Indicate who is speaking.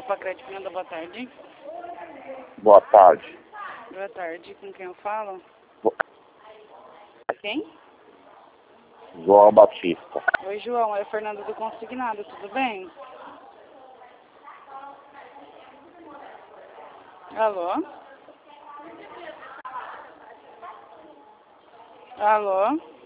Speaker 1: Pacrete Fernanda, boa tarde.
Speaker 2: Boa tarde.
Speaker 1: Boa tarde, com quem eu falo?
Speaker 2: Bo-
Speaker 1: Quem?
Speaker 2: João Batista.
Speaker 1: Oi, João, é Fernanda do Consignado, tudo bem? Alô? Alô?